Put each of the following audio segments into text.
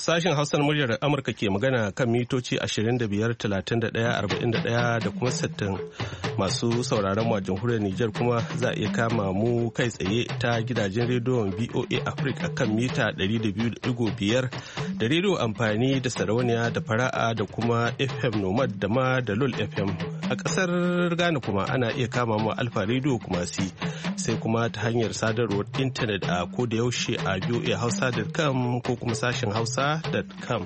Sashen Hausa na muryar Amurka ke magana kan mitoci 25, 31, 41 da kuma 60. Masu sauraron mu a jamhuriyar Nijar kuma za a iya kama mu kai tsaye ta gidajen rediyon BOA Africa kan mita 200.5 da rediyo amfani da sarauniya da fara'a da kuma FM Nomad da ma da LOL FM. A ƙasar Ghana kuma ana iya kama mu Alfa Radio kuma sai kuma ta hanyar sadarwar intanet a koda yaushe a boahausa.com ko kuma sashen hausa.com.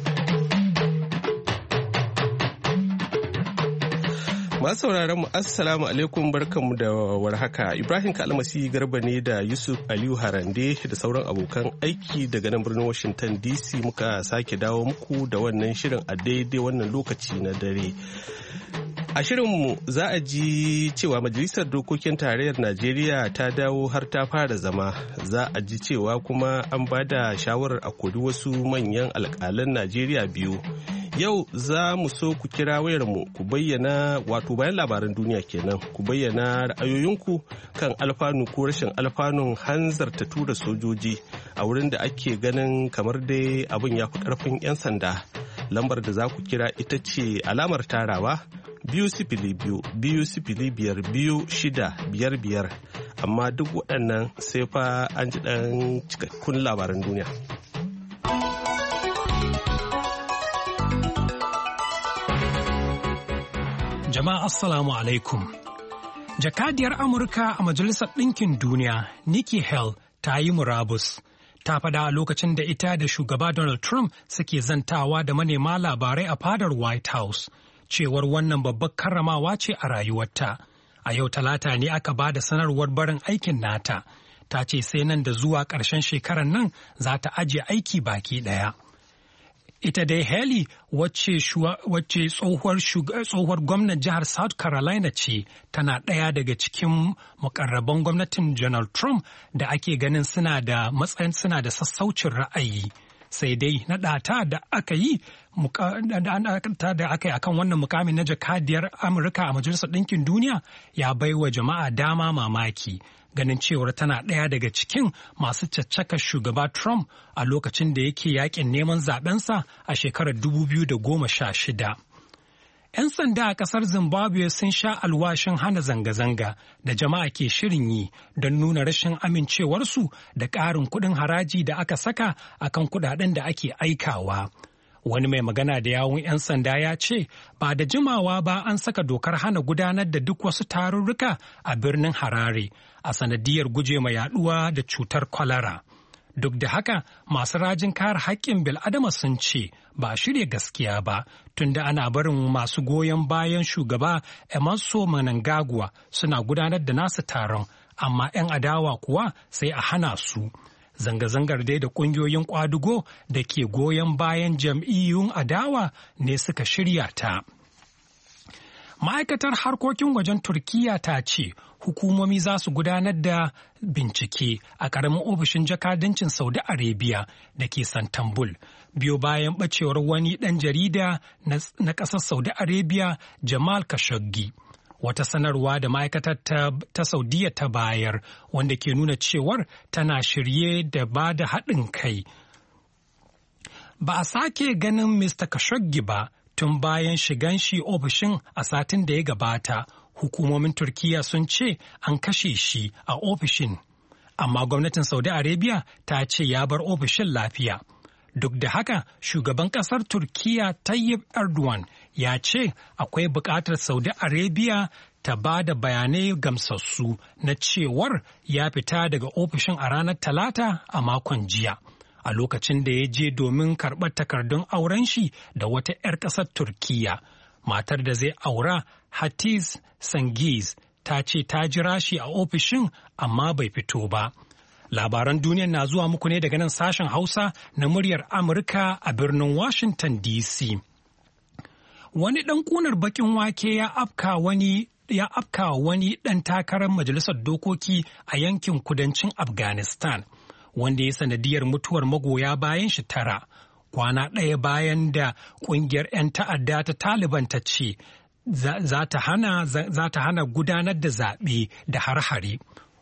Masu sauraron mu assalamu alaikum, barkanmu da warhaka. Ibrahim Kalmasi Garba ne da Yusuf Aliyu Harande da sauran abokan aiki daga nan birnin Washington DC muka sake dawo muku da wannan shirin a daidai wannan lokaci na dare. A shirinmu za a ji cewa Majalisar Dokokin Tarayyar Najeriya ta dawo har ta fara zama. Za a ji cewa kuma an ba da shawarar a kori wasu manyan alƙalan Najeriya biyu. Yau za mu so ku kira wayarmu ku bayyana, wato bayan labaran duniya kenan, ku bayyana ra'ayoyinku kan alfanu ko rashin alfanun hanzarta tura sojoji a wurin da ake ganin kamar dai abin ya fi ƙarfin 'yan sanda. Lambar da za ku kira ita ce alamar tarawa 2-0-5-2-5-2-6-5-5, amma duk waɗannan sai fa an ji ɗan cikakkun labaran duniya. Jama'a Assalamu alaikum. Jakadiyar Amurka a Majalisar Ɗinkin Duniya, Nikki Haley, ta yi murabus. Ta faɗa a lokacin da ita da shugaba Donald Trump suke zantawa da manema labarai a fadar White House, cewar wannan babbar karramawa ce a rayuwarta. A yau Talata ne aka ba da sanarwar barin aikin nata. Ta ce sai nan da zuwa ƙarshen shekarar nan za ta ajiye aiki baki ɗaya. Ita dai Haley wacce tsohuwar gwamnan jihar South Carolina ce, tana ɗaya daga cikin mukarraban gwamnatin Donald Trump da ake ganin suna da sassaucin ra'ayi. Sai dai naɗata da aka yi akan wannan mukamin na jakadiyar Amurka a Majalisar Ɗinkin Duniya ya baiwa jama'a dama mamaki. Ganin cewar tana ɗaya daga cikin masu caccakar shugaba Trump a lokacin da yake yakin neman zaɓensa a shekarar 2016. 'Yan sanda a ƙasar Zimbabwe sun sha alwashin hana zanga-zanga da jama'a ke shirin yi don nuna rashin amincewarsu da ƙarin kuɗin haraji da aka saka akan kuɗaɗen da ake aikawa. Wani mai magana da yawun 'yan sanda ya ce ba da jimawa ba an saka dokar hana gudanar da duk wasu tarurruka a birnin Harare a sanadiyar gujema yaduwa da cutar kwalara. Duk da haka masu rajin kare haƙƙin bil'adama sun ce ba a shirya gaskiya ba, tunda ana barin masu goyon bayan shugaba Emmerson Mnangagwa suna gudanar da nasu taron, amma 'yan adawa kuwa sai a hana su. Zanga-zangar dai da ƙungiyoyin ƙwadugo da ke goyon bayan jam'iyyun adawa ne suka shirya ta. Ma'aikatar harkokin wajen Turkiyya ta ce hukumomi za su gudanar da bincike a ƙaramin ofishin jakadancin Saudi Arabia da ke Santambul, biyo bayan ɓacewar wani ɗan jarida na ƙasar Saudi Arabia, Jamal Khashoggi. Wata sanarwa da ma'aikatar ta Saudiya ta bayar wanda ke nuna cewar tana shirye da ba da haɗin kai. Ba a sake ganin Mr. Khashoggi ba tun bayan shigan shi ofishin a satin da ya gabata. Hukumomin Turkiyya sun ce an kashe shi a ofishin, amma gwamnatin Saudi Arabia ta ce ya bar ofishin lafiya. Duk da haka, shugaban ƙasar Turkiyya Tayyip Erdogan ya ce akwai buƙatar Saudi Arabia ta ba da bayanai gamsassu na cewar ya fita daga ofishin a ranar Talata a makon jiya, a lokacin da ya je domin karɓar takardun auren shi da wata 'yar ƙasar Turkiyya. Matar da zai aura, Hatice Cengiz, ta ce ta jira shi a ofishin amma bai fito ba. Labaran duniya na zuwa muku ne daga nan sashen Hausa na muryar Amurka a birnin Washington DC. Wani ɗan ƙunar baƙin wake ya afka wani ɗan takarar majalisar dokoki a yankin kudancin Afghanistan, wanda ya sanadiyar mutuwar magoya bayan shi 9, kwana ɗaya bayan da ƙungiyar 'yan ta'adda ta Taliban ta ce za ta hana gudanar da zaɓe da har-hare.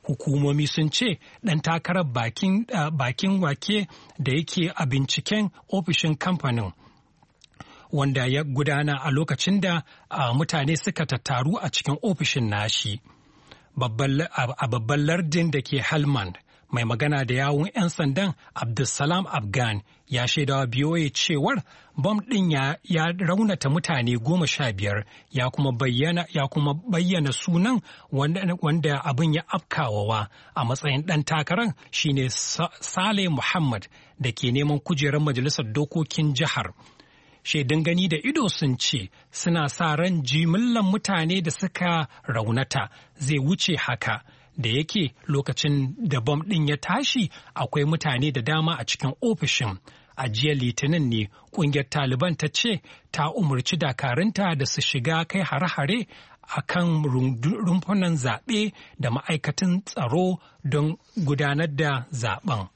Hukumomi sun ce ɗan takarar bakin wake da yake a binciken ofishin kamfanin wanda ya gudana a lokacin da mutane suka tattaru a cikin ofishin nashi. A babban lardin da ke Helmand, mai magana da yawun 'yan sandan Abdulsalam Afghan ya shaidawa BOA cewar bom ɗin ya raunata mutane 15 ya kuma bayyana sunan wanda abin ya afkawawa a matsayin ɗan takarar shine Saleh Muhammad da ke neman kujerar majalisar dokokin jihar. Shaidun gani da ido sun ce suna sa ran jimillan mutane da suka raunata zai wuce haka. Da yake lokacin da bom ɗin ya tashi akwai mutane da dama a cikin ofishin. A jiya Litinin ne ƙungiyar Taliban ta ce ta umarci dakarunta da su shiga kai hare-hare a kan rumfunan zaɓe da ma'aikatan tsaro don gudanar da zaɓen.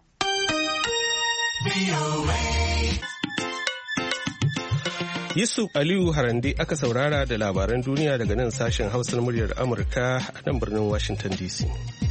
Yusuf Aliyu Harande aka saurara da labaran duniya daga nan sashen Hausar muryar Amurka a nan birnin Washington DC.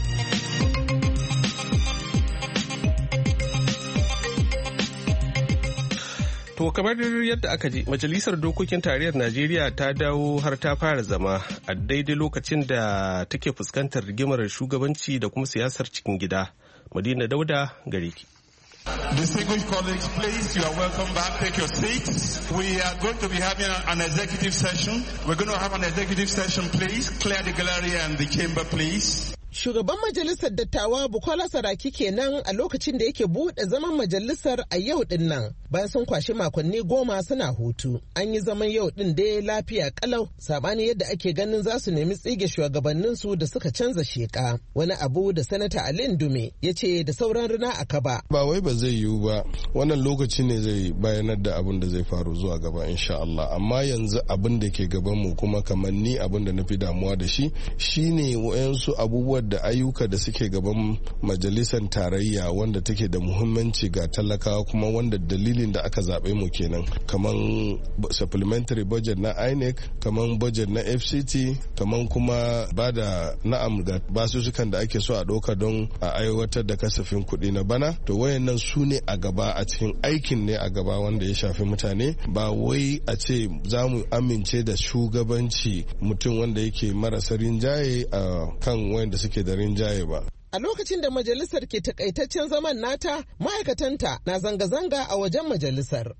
To kamar yadda aka ji, Majalisar Dokokin Tarayyar Najeriya ta dawo har ta fara zama a daidai lokacin da take fuskantar rigimar shugabanci da kuma siyasar cikin gida. Madina Dauda gare ki. Distinguished colleagues, please, you are welcome back. Take your seats. We are going to be having an executive session. We're going to have an executive session, please. Clear the gallery and the chamber, please. Shugaban Majalisar Dattawa Bukola Saraki kenan a lokacin da yake buɗe zaman majalisar a yau din nan bayan sun kwashi makonni 10 suna hutu. An yi zaman yau din dai lafiya kalau sabani yadda ake ganin za su nemi tsige shugabanninsu da suka canza sheka. Wani abu da Sanata Ali Ndume ya ce da sauran rina a kaba. Ba wai ba zai yiwu ba, wannan lokaci ne zai bayanar da abin da zai faru zuwa gaba insha Allah. Amma yanzu abin da ke gaban mu kuma kamar ni abin da na fi damuwa da shi shine wayansu abubuwa da ayyuka da suke gaban majalisar tarayya wanda take da muhimmanci ga talakawa kuma wanda dalilin da aka zaɓe mu kenan, kamar supplementary budget na INEC, kamar budget na FCT, kamar kuma ba da na'am ga basussukan da ake so a ɗauka don a aiwatar da kasafin kuɗi na bana. To wayannan su ne a gaba, a cikin aikin ne a gaba wanda ya shafi mutane, ba wai a ce za mu amince da shugabanci mutum wanda yake marasa rinjaye a kan wayanda suke da rinjaye ba. A lokacin da majalisar ke takaitaccen zaman nata, ma'aikatanta na zanga-zanga a wajen majalisar.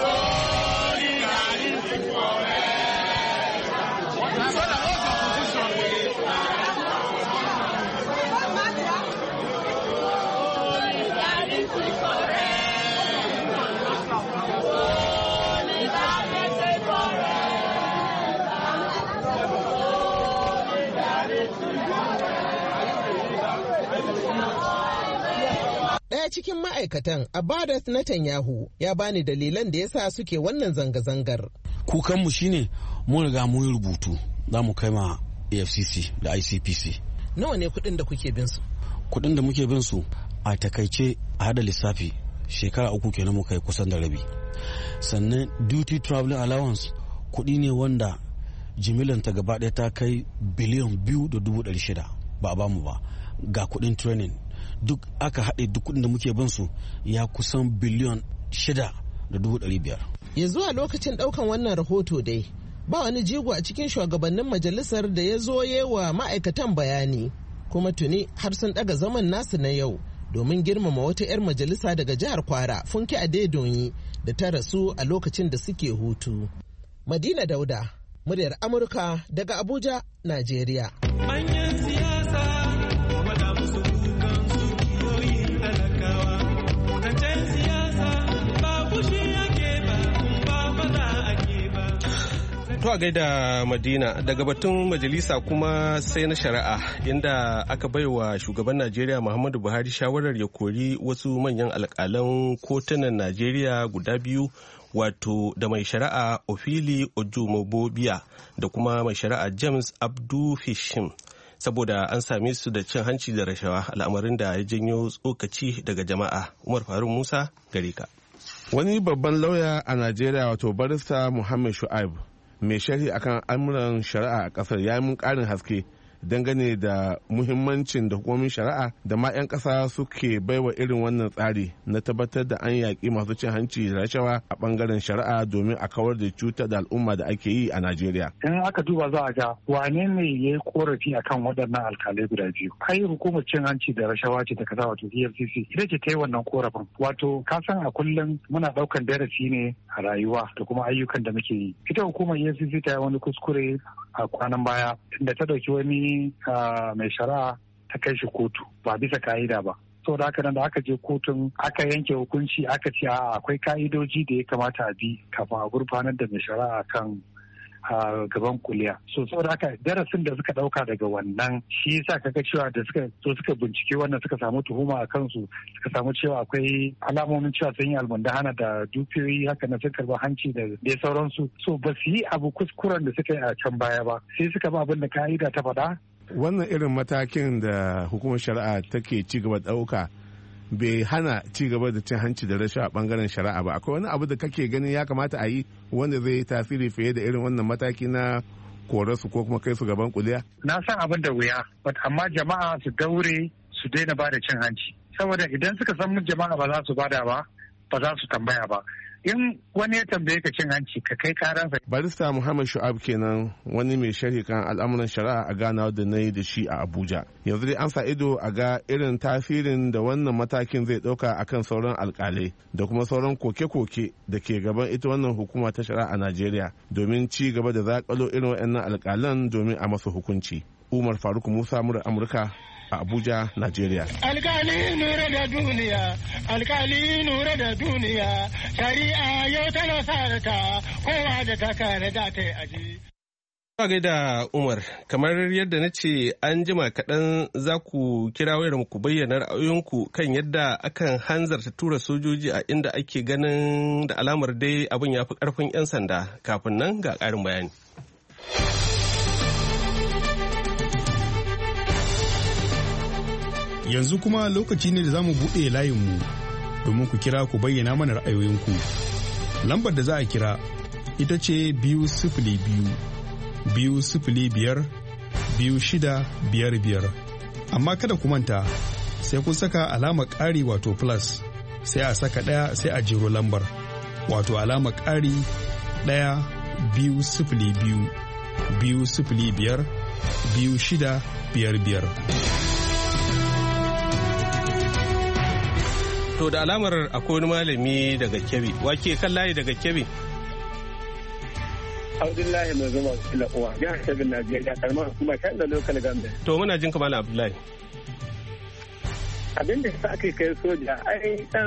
Cikin ma'aikatan Abadat Netanyahu ya bani dalilan da yasa suke wannan zanga-zangar. Kukanmu shine mun riga mun rubutu za mu kai ma AFCC da ICPC. Nawa ne kuɗin da kuke bin su? Kuɗin da muke bin su a takaice a hada lissafi shekara 3 kenan muka yi kusan da rabi. Sannan duty traveling allowance kuɗi ne wanda jimilanta gaba ɗaya ta kai biliyan 2.600 ba a bamu ba. Ga kuɗin training duk aka haɗe duk kuɗin da muke bin su ya kusan biliyan 6.500. Ya zuwa lokacin ɗaukan wannan rahoto dai ba wani jigo a cikin shugabannin majalisar da ya zo wa ma'aikatan bayani, kuma tuni har sun ɗaga zaman nasu na yau domin girmama wata 'yar majalisa daga jihar Kwara, Funke Adedonyi, da ta rasu a lokacin da suke hutu. Madina Dauda, muryar Amurka daga Abuja, Najeriya. To a gaida Madina, daga batun majalisa kuma sai na shari'a, inda aka baiwa shugaban Najeriya Muhammadu Buhari shawarar ya kori wasu manyan alƙalan kotunan Najeriya guda biyu, wato da mai shari'a Ofili Ojumobobiya da kuma mai shari'a James Abdu Fishim, saboda an same su da cin hanci da rashawa, al'amarin da ya janyo tsokaci daga jama'a. Umar Faruk Musa gare ka. Wani babban lauya a Najeriya, wato barista Muhammad Shu'aib, mai sharhi akan al'amuran shari'a a kasar, ya yi mun karin haske dangane da muhimmancin da hukumomin shari'a da ma 'yan ƙasa suke baiwa irin wannan tsari na tabbatar da an yaƙi masu cin hanci da rashawa a ɓangaren shari'a domin a kawar da cutar da al'umma da ake yi a Najeriya. In aka duba za a ga wane ne ya yi korafi akan waɗannan alkalai guda biyu. Ai hukumar cin hanci da rashawa ce ta kasa wato EFCC ita ce ta yi wannan korafin. Wato ka san a kullum muna ɗaukan darasi ne a rayuwa da kuma ayyukan da muke yi. Ita hukumar EFCC ta yi wani kuskure a kwanan baya inda ta ɗauki wani mai shari'a ta kai shi kotu ba bisa ka'ida ba. Saboda haka nan da aka je kotun aka yanke hukunci aka ce akwai ka'idoji da ya kamata a bi kafin a gurfanar da mai shari'a kan gaban kuliya. So saboda haka darasin da suka dauka daga wannan shi yasa kaga cewa da suka bincike wannan suka samu tuhuma a kansu suka samu cewa akwai alamomin cewa sun yi almundahana da dukiyoyi haka na sun karba hanci da dai sauransu. So ba su yi abu kuskuren da suka yi a can baya ba sai suka ba abin da ka'ida ta faɗa. Wannan irin matakin da hukumar shari'a take ci gaba ɗauka bai hana ci gaba da cin hanci da rashawa a bangaren shari'a ba. Akwai wani abu da kake ganin ya kamata a yi wanda zai yi tasiri fiye da irin wannan mataki na korarsu ko kuma kai su gaban kuliya? Na san abin da wuya, amma jama'a su daure su daina ba da cin hanci. Saboda idan suka san jama'a ba za su bada ba, ba za su tambaya ba. In wani ya tambaye ka cin hanci ka kai karansa. Barista Muhammad Shu'ab kenan wani mai sharhi kan al'amuran shari'a a Ghana da na yi da shi a Abuja. Yanzu dai an sa ido a ga irin tasirin da wannan matakin zai ɗauka akan sauran alkalai da kuma sauran koke-koke da ke gaban ita wannan hukuma ta shari'a a Najeriya domin ci gaba da zakalo irin waɗannan alkalan domin a masa hukunci. Umar Faruk Musa, murar Amurka a Abuja, Najeriya. Alkali nura da duniya, alkali nura da duniya, shari'a yau tana sarata kowa da ta kare da ta yi aji. Gaida Umar, kamar yadda na ce an jima kaɗan za ku kira wayar ku bayyana ra'ayoyinku kan yadda akan hanzarta tura sojoji a inda ake ganin da alamar dai abin ya fi ƙarfin 'yan sanda. Kafin nan ga ƙarin bayani. Yanzu kuma lokaci ne da za mu buɗe layinmu domin ku kira ku bayyana mana ra'ayoyinku. Lambar da za a kira ita ce 202-205-2655. Amma kada ku manta sai kun saka alamar ƙari wato plus sai a saka ɗaya sai a jero lambar wato alamar ƙari 1-2-0-5-2-5-2655. To da alamar akwai wani malami daga Kebbi. Wake kan layi daga Kebbi? Abdullahi mai zuma kila uwa. Ya Kebbi Najeriya kalmar kuma kan da local government. To muna jin kamar Abdullahi. Abin da sa aka kai soja ai dan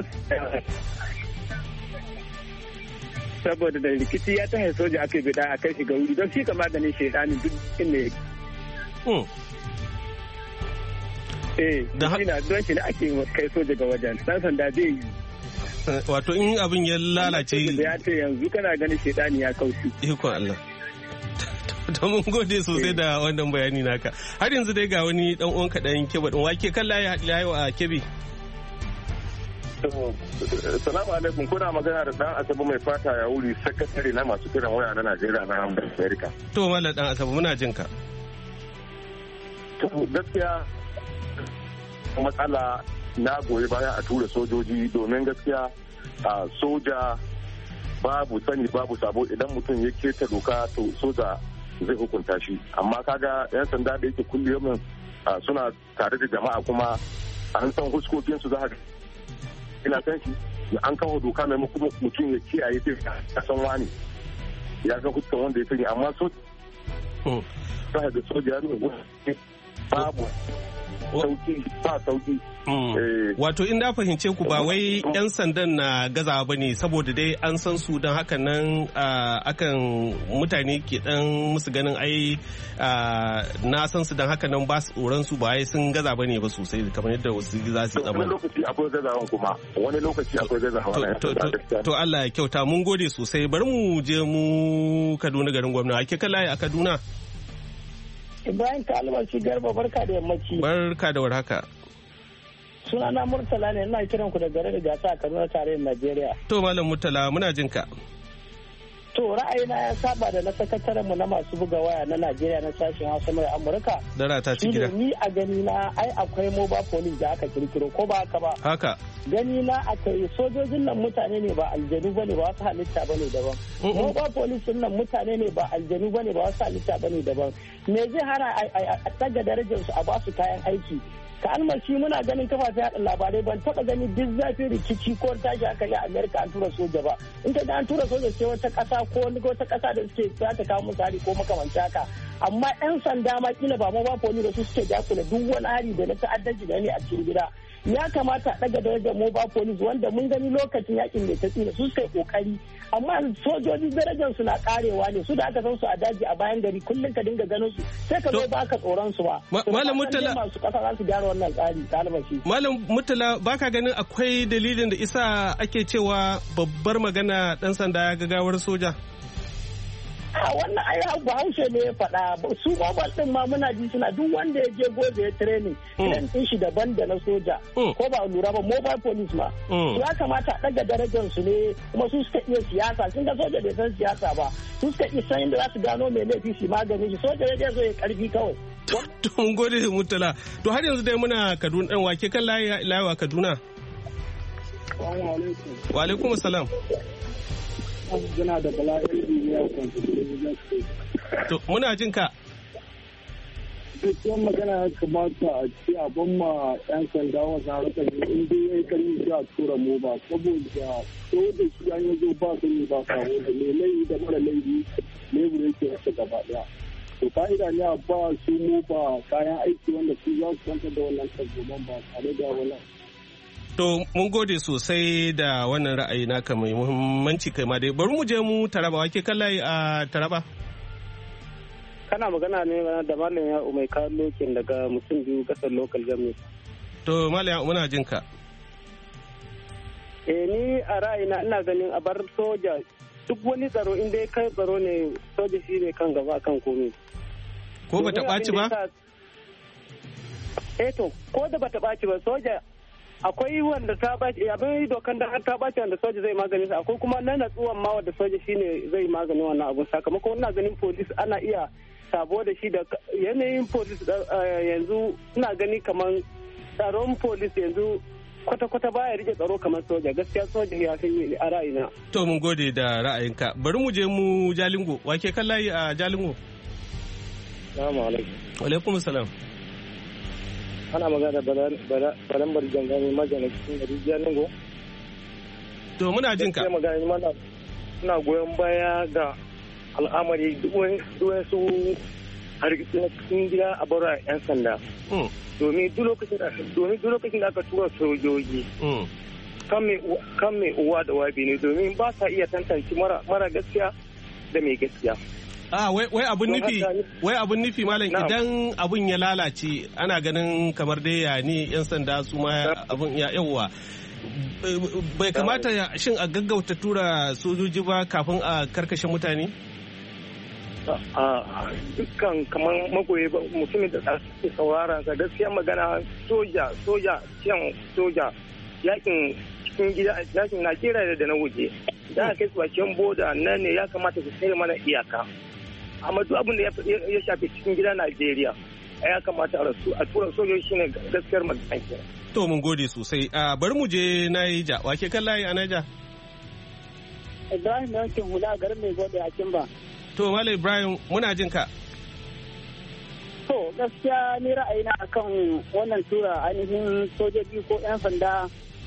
saboda da rikici ya tahe soja aka bida a kai shi ga wuri don shi ka maganin shedani duk inda yake. Da haka don shi ne ake kai soja ga wajen dan sanda zai yi. Wato in abin ya lalace ya ce yanzu kana ganin shedani ya kauce. Ikon Allah. To mun gode sosai da wannan bayani naka. Har yanzu dai ga wani dan uwan kaɗan Kebbi din wake kan layi a Kebbi. Salamu alaikum, kuna magana da dan Asabe mai fata ya wuri sakatare na masu kiran waya na Najeriya na Amerika. To mallam dan Asabe muna jin ka. To gaskiya matsala na goyi baya a tura sojoji domin gaskiya a soja babu sani babu sabo idan mutum ya keta doka to soja zai hukunta shi amma kaga yan sanda da yake kullum suna tare da jama'a kuma an san huskokinsu za ka ina san shi an kawo doka mai mutum ya kiyaye sai ka san wani ya ga huskan wanda ya sani amma soja za da soja ne babu sauki. Wato in da fahimce ku ba wai 'yan sandan na gazawa ba ne saboda dai an san su don haka nan akan mutane ke dan musu ganin ai na san su don haka nan ba su tsoron su ba ai sun gaza ba ne ba sosai kamar yadda wasu za su tsamani. Wani lokaci akwai gazawan kuma wani lokaci akwai gazawan. To Allah ya kyauta mun gode sosai bari mu je mu Kaduna garin gwamna ake kala a Kaduna. Ibrahim Kalmasi Garba barka da yammaci. Barka da warhaka. Sunana Murtala ne ina kiran ku da garin Gasa a Kaduna tarayyar Najeriya. To Malam Murtala muna jin ka. To ra'ayina ya saba da na sakataren mu na masu buga waya na Najeriya na sashen Hausa mai Amurka. Dara ta ci gida. Ni a gani na ai akwai mobile police da aka kirkiro ko ba haka ba. Haka. Gani na akai sojojin nan mutane ne ba aljanu bane ba wasu halitta bane daban. Mobile police nan mutane ne ba aljanu bane ba wasu halitta bane daban. Me zai hana a tsaga darajar su a ba su kayan aiki? Ka almashi muna ganin kafafen yaɗa labarai ban taɓa gani duk zafi rikici ko tashi aka yi a Amerika an tura soja ba. In ka ga an tura soja ce wata ƙasa ko wata ƙasa da suke za ta kawo musu hari ko makamanci haka. Amma 'yan sanda ma kila ba ma ba poli da su suke dakula duk wani hari da na ta'addanci da ne a cikin gida. Ya kamata a ɗaga darajar mobile police wanda mun gani lokacin yakin mai tafi su suka yi kokari amma sojoji darajar su na karewa ne su da aka san su a daji a bayan gari kullum ka dinga ganin su sai ka zo baka tsoron su ba. Malam Murtala masu kasa za su gyara wannan tsari kalmashi. Malam Murtala baka ganin akwai dalilin da isa ake cewa babbar magana dan sanda ya gagawar soja? A wannan ai Bahaushe ne ya faɗa su mobile din ma muna ji suna duk wanda ya je gobe ya training idan din shi daban da na soja ko ba lura ba mobile police ma ya kamata a daga darajar su ne kuma su suka iya siyasa sun ga soja bai san siyasa ba su suka iya san inda za su gano mai laifi shi maganin shi soja ya zo ya karfi kawai. To mun gode Murtala to har yanzu dai muna Kaduna dan wake kan layewa Kaduna. Wa alaikum assalam. Gana da Bala LD ya kwanta. To muna jin ka. Duk magana ya kamata a ce a ban ma 'yan sanda wajen harkar in dai ya yi karni shi a tura mu ba saboda so da shi an yi zo ba su ne ba kawo da mai laifi da mara laifi lebura yake wasu gaba daya. To ka'ida ne a ba su mu ba kayan aiki wanda su za su kwanta da wannan tarzoman ba tare da wannan. To mun gode sosai da wannan ra'ayi naka mai muhimmanci kai ma dai bari mu je mu Taraba wake kallaye a Taraba. Kana magana ne da Malam ya Umai Kallokin daga mutum biyu kasar local government. To Malam muna jin ka. Ni a ra'ayina ina ganin a bar soja duk wani tsaro inda ya kai tsaro ne soja shi ne kan gaba kan komai. Ko bata ɓaci ba? To ko da bata ɓaci ba soja akwai wanda ta baci abin dokan da ta baci wanda soja zai magani sa akwai kuma na natsuwan ma wanda soja shine zai magani wannan abun sakamakon ina ganin police ana iya sabo da shi da yanayin police yanzu ina gani kaman tsaron police yanzu kwata-kwata baya rike tsaro kamar soja gaskiya soja ya kai a ra'ayina. To mun gode da ra'ayinka bari mu je mu Jalingo wake kan layi a Jalingo. Assalamu alaikum. Wa alaikum salam. Ana magana baran barjan gani majana cikin gari Jalingo. To muna jin ka. Ina goyon baya ga al'amari duk su hargitsi na cikin gida a bara 'yan sanda. Domin duk lokacin da aka tura sojoji. Kan mai uwa da wabi ne domin ba sa iya tantance mara gaskiya da mai gaskiya. Wai abun nufi malam idan abun ya lalace ana ganin kamar dai ya ni 'yan sanda su ma abun ya yawa bai kamata shin a gaggauta tura sojoji ba kafin a karkashe mutane? Dukkan kamar magoyi mutumin da suke saurara ga gaskiya magana soja yakin cikin gida yakin Najeriya da na waje da aka kai su bakin boda nan ne ya kamata su sai mana iyaka amma duk abin da ya shafi cikin gida Najeriya ya kamata a tura sojoji shine gaskiyar magana kenan. To mun gode sosai bari mu je Naija wake kan layi a Naija. Ibrahim yankin hula garin mai gode a Kimba. To Malam Ibrahim muna jin ka. To gaskiya ni ra'ayina akan wannan tura ainihin sojoji ko 'yan sanda.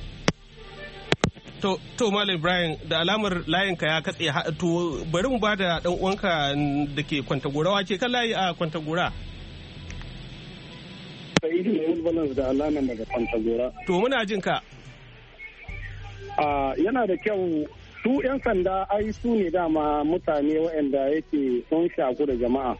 To Malam Ibrahim da alamar layinka ya katse to bari mu bada dan uwanka da ke Kwantagora wake kan layi a Kwantagora. Sa'idu ne balance da alama daga Kwantagora. To muna jin ka. Yana da kyau su 'yan sanda ai su ne dama mutane waɗanda yake sun shaku da jama'a.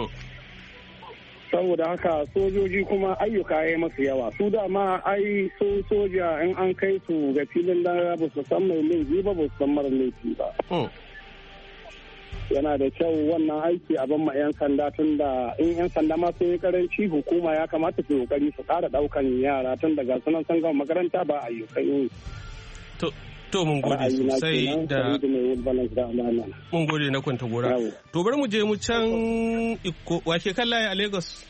Saboda haka sojoji kuma ayyuka ya masu yawa su dama ai su soja in an kai su ga filin daga ba su san mai laifi ba su san mara laifi ba. Yana da kyau wannan aiki a ban ma 'yan sanda tun da in 'yan sanda ma sun yi karanci hukuma ya kamata su kokari su ƙara ɗaukan yara tun daga sunan sun gama makaranta ba ayyukan yi. To mun gode sosai da mun gode na kwanta gora. To bari mu je mu can Ikko wake kallaye a Lagos.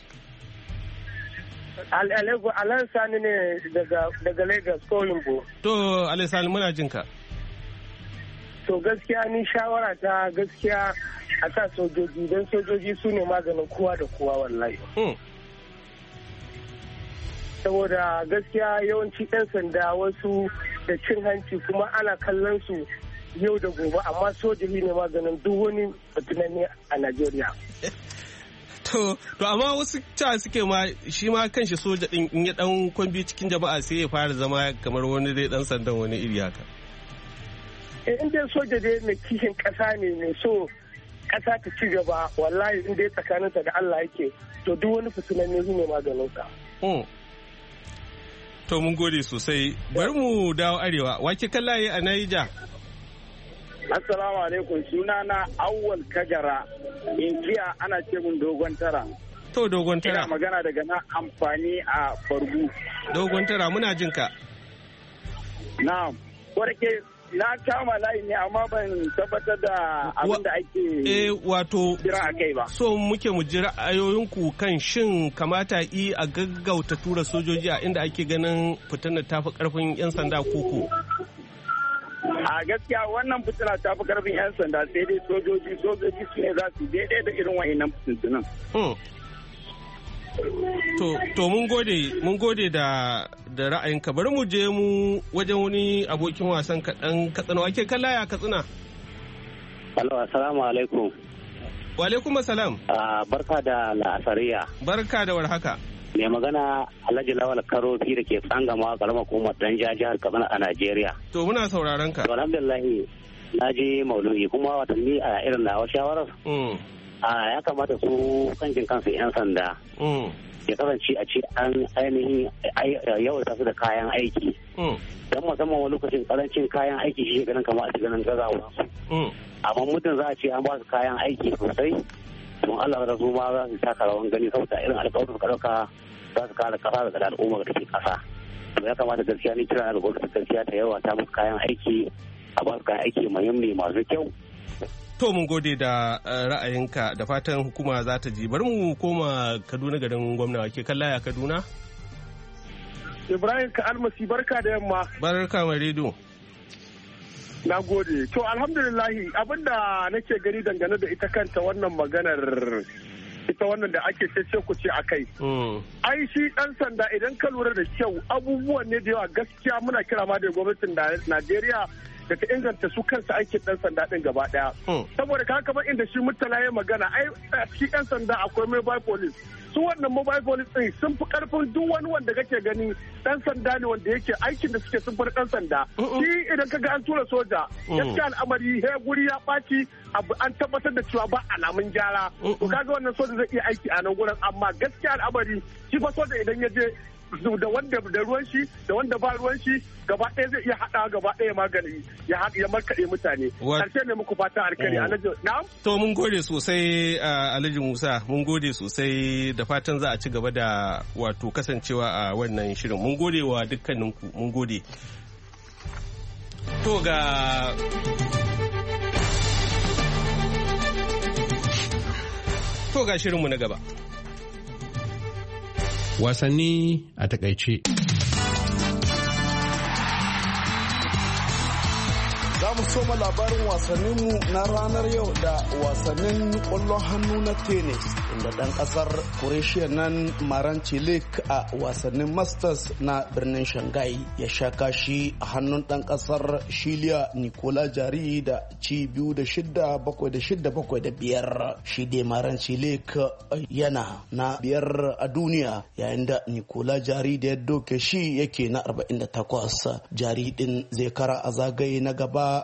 Alan Sani ne daga Lagos ko Limbo. To Alan Sani muna jin ka. To gaskiya ni shawara ta gaskiya a sa sojoji don sojoji su ne maganin kowa da kowa wallahi. Saboda gaskiya yawanci 'yan sanda wasu da cin hanci kuma ana kallon su yau da gobe amma sojoji ne maganin duk wani tunani a Najeriya. To amma wasu cewa suke ma shi ma kanshi soja din in ya dan kwambi cikin jama'a sai ya fara zama kamar wani dai dan sandan wani iri haka. In dai soja dai mai kishin kasa ne mai so kasa ta ci gaba wallahi in dai tsakaninta da Allah yake to duk wani fitinan ne ne maganin sa. To mun gode sosai bari mu dawo arewa wake kallaye a Naija. Assalamu alaikum sunana Awwal Kagara inkiya ana ce mun dogon tara. To dogon tara. Ina magana daga na amfani a Bargu. Dogon tara muna jin ka. Na'am. Warke na kama layi ne amma ban tabbatar da abin da ake wato jira a kai ba. So muke mu ji ra'ayoyinku kan shin kamata a gaggauta tura sojoji a inda ake ganin fitar tafi karfin 'yan sanda koko. A gaskiya wannan fitina ta fi karfin 'yan sanda sai dai sojoji su ne za su daidai da irin wa'annan fitintunan. To mun gode da ra'ayinka bari mu je mu wajen wani abokin wasan kaɗan Katsina wake kallaya Katsina. Hello, assalamu alaikum. Wa alaikum assalam. Barka da la'asariya. Barka da warhaka. Mai magana Alhaji Lawal Karofi da ke tsangama karamar hukumar Danja jihar Katsina a Najeriya. To muna sauraron ka. Alhamdulillah na je mauludi kuma watanni a irin nawa shawarar. Ya kamata su kankin kansu 'yan sanda. Ya kasance a ce an ainihin yawaita su da kayan aiki. Don musamman wani lokacin karancin kayan aiki shi ganin kama a cikin gazawa. Amma mutum za a ce an ba su kayan aiki sosai. Don Allah da su ma za su taka rawan gani saboda irin alƙawarin suka ɗauka za su kare kasa daga al'umma da ke kasa. To ya kamata gaskiya ni kira ga gwamnati gaskiya ta yawa ta musu kayan aiki a ba su kayan aiki muhimmi masu kyau. To mun gode da ra'ayinka da fatan hukuma za ta ji. Bari mu koma Kaduna garin gwamna ke kallaya Kaduna. Ibrahim ka almasi barka da yamma. Barka mai redo. Na gode. To alhamdulillahi abinda nake gani dangane da ita kanta wannan maganar ita wannan da ake cece ku ce akai. Ai shi dan sanda idan ka lura da kyau abubuwan ne da yawa gaskiya muna kira ma da gwamnatin Najeriya da ta inganta su kansa aikin dan sanda din gaba daya. Saboda ka kamar inda shi Murtala ya magana ai shi dan sanda akwai mobile police. Su wannan mobile police din sun fi karfin duk wani wanda kake gani dan sanda ne wanda yake aikin da suke sun fi dan sanda. Shi idan kaga an tura soja gaskiya al'amari he guri ya ɓaci an tabbatar da cewa ba alamun gyara. To kaga wannan soja zai iya aiki a nan gurin amma gaskiya al'amari shi fa soja idan ya je da wanda da ruwan shi da wanda ba ruwan shi gaba ɗaya zai iya haɗa gaba ɗaya magani ya markaɗe mutane. Karshe ne muku fata alkari Alhaji. Na'am. To mun gode sosai Alhaji Musa mun gode sosai da fatan za a ci gaba da wato kasancewa a wannan shirin. Mun gode wa dukkaninku mun gode. To ga shirinmu na gaba. Wasanni a takaice. Za mu soma labarin wasanninmu na ranar yau da wasannin ƙwallon hannu na tennis inda ɗan ƙasar Croatia nan Maran Cilic a wasannin Masters na birnin Shanghai ya sha kashi a hannun ɗan ƙasar Shiliya Nikola Jari da ci 2-6, 7-6, 7-5. Shi dai Maran Cilic yana na 5 a duniya yayin da Nikola Jari da ya doke shi yake na 48. Jari din zai kara a zagaye na gaba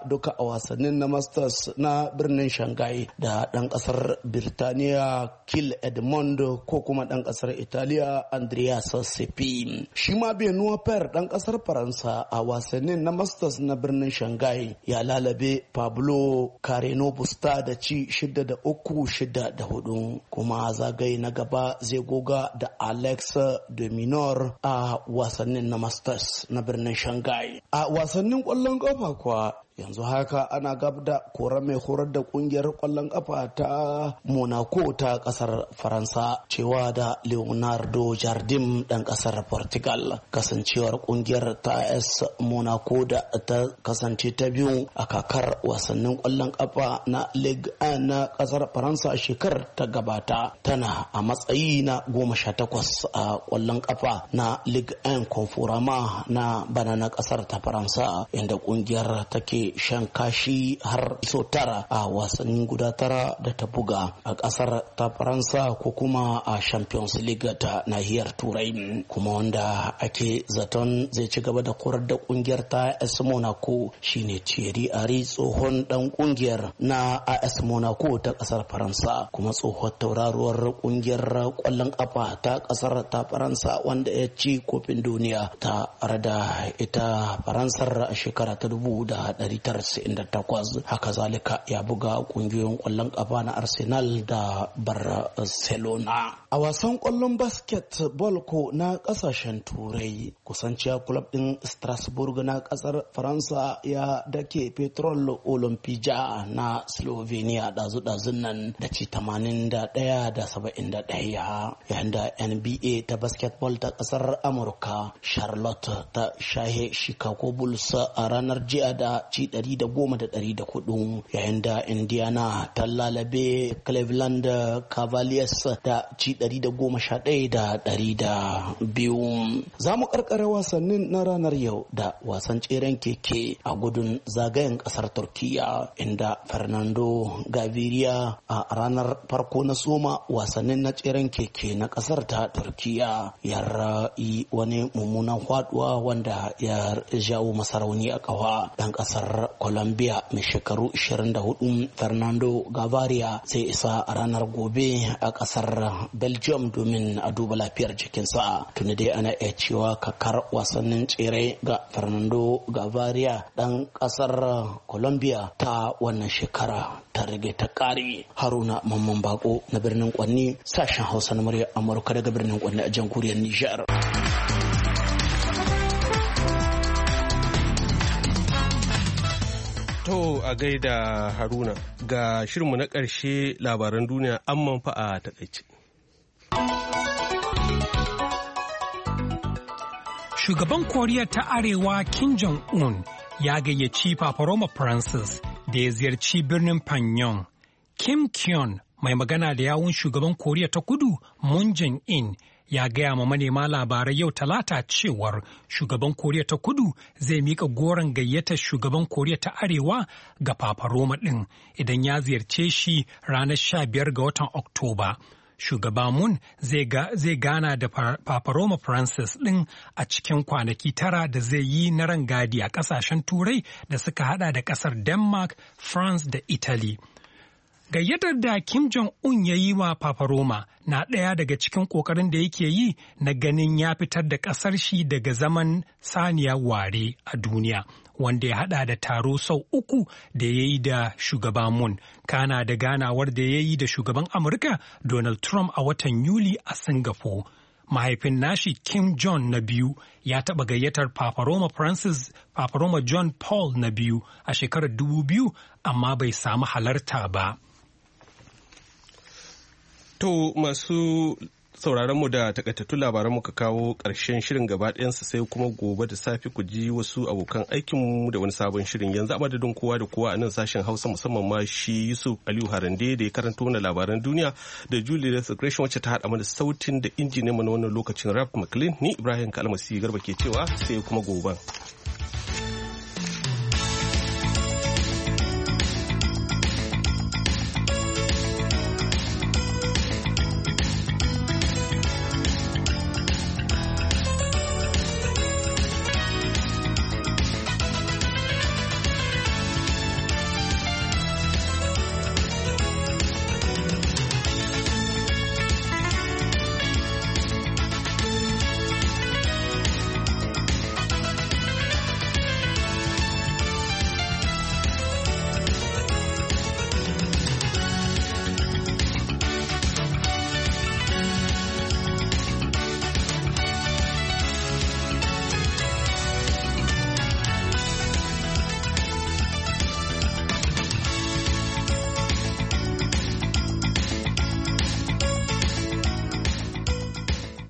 duka a wasannin na Masters na birnin Shanghai da ɗan ƙasar Birtaniya Kil Edmond ko kuma ɗan ƙasar Italiya Andreas Seppi. Shi ma Benoit Paire ɗan ƙasar Faransa a wasannin na Masters na birnin Shanghai ya lalabe Pablo Carreno Busta da ci 6-3, 6-4, kuma zagaye na gaba zai goga da Alex de Minaur a wasannin na Masters na birnin Shanghai. A wasannin ƙwallon ƙafa kuwa yanzu haka ana gab da kora mai horar da kungiyar kwallon kafa ta Monaco ta kasar Faransa cewa da Leonardo Jardim dan kasar Portugal, kasancewar kungiyar ta AS Monaco da ta kasance ta biyu a kakar wasannin kwallon kafa na Ligue 1 na kasar Faransa a shekarar ta gabata, tana a matsayi na 18 a kwallon kafa na Ligue 1 Conforama na bana na kasar ta Faransa, inda kungiyar take shan kashi har sau 9 a wasannin guda 9 da ta buga a kasar ta Faransa ko kuma a Champions League ta nahiyar Turai, kuma wanda ake zaton zai ci gaba da korar da kungiyar ta AS Monaco shine Thierry Henry, tsohon dan kungiyar na AS Monaco ta kasar Faransa kuma tsohon tauraruwar kungiyar kwallon kafa ta kasar ta Faransa wanda ya ci kofin duniya ta da ita Faransar a shekara ta 1998. Haka zalika ya buga kungiyoyin kwallon kafa na Arsenal da Barcelona. A wasan kwallon basketball ko na kasashen Turai, kusanciya club din Strasbourg na kasar Faransa ya dake Petrol Olimpija na Slovenia dazu-dazun nan da ci 81-71, yayin da NBA ta basketball ta kasar Amurka Charlotte ta shahe Chicago Bulls a ranar jiya da ci 110-104, yayin da Indiana ta lalabe Cleveland Cavaliers da ci 111-102. Za mu karkare wasannin na ranar yau da wasan tseren keke a gudun zagayen kasar Turkiya, inda Fernando Gaviria a ranar farko na soma wasannin na tseren keke na kasar ta Turkiya ya yi wani mummunan faduwa wanda ya jawo masarauni a kawa. Dan kasar Colombia mai shekaru 24 Fernando Gaviria zai isa a ranar gobe a kasar Belgium domin a duba lafiyar jikinsa. Tuni dai ana iya cewa kakar wasannin tsere ga Fernando Gaviria dan kasar Colombia ta wannan shekara ta rage ta kare. Haruna Mamman Bako na birnin Kwanni, sashen Hausa na murya Amurka daga birnin Kwanni a jamhuriyar Nijar. To a gaida Haruna, ga shirinmu na ƙarshe labaran duniya an manfa a takaice. Shugaban Koriya ta Arewa Kim Jong-un ya gayyaci Papa Roma Francis da ya ziyarci birnin Pyongyang. Kim Kyon, mai magana da yawun shugaban Koriya ta Kudu Moon Jae-in, ya gaya ma manema labarai yau Talata cewar shugaban Koriya ta Kudu zai mika goron gayyatar shugaban Koriya ta Arewa ga Papa Roma ɗin idan ya ziyarce shi ranar 15 ga watan Oktoba. Shugaba Moon zai gana da Papa Roma Francis ɗin a cikin kwanaki 9 da zai yi na rangadi a ƙasashen Turai da suka hada da ƙasar Denmark, France da Italy. Gayyatar da Kim Jong-un ya yi wa Papa Roma na ɗaya daga cikin ƙoƙarin da yake yi na ganin ya fitar da ƙasar shi daga zaman saniyar ware a duniya, wanda ya haɗa da taro sau 3 da ya yi da shugaba Moon, kana da ganawar da ya yi da shugaban Amurka Donald Trump a watan Yuli a Singapore. Mahaifin nashi Kim Jong na biyu ya taɓa gayyatar Papa Roma John Paul na biyu a shekarar 2000, amma bai samu halarta ba. To masu sauraronmu da takaitattun labaran muka kawo ƙarshen shirin gaba ɗayansa, sai kuma gobe da safe ku ji wasu abokan aikinmu da wani sabon shirin. Yanzu a madadin kowa da kowa a nan sashen Hausa, musamman ma shi Yusuf Aliyu Harande da ya karanto mana labaran duniya, da Julie Gresham wacce ta haɗa mana sautin, da injiniyan mu na wannan lokacin Ralph McLean, ni Ibrahim Kalmasi Garba ke cewa sai kuma gobe.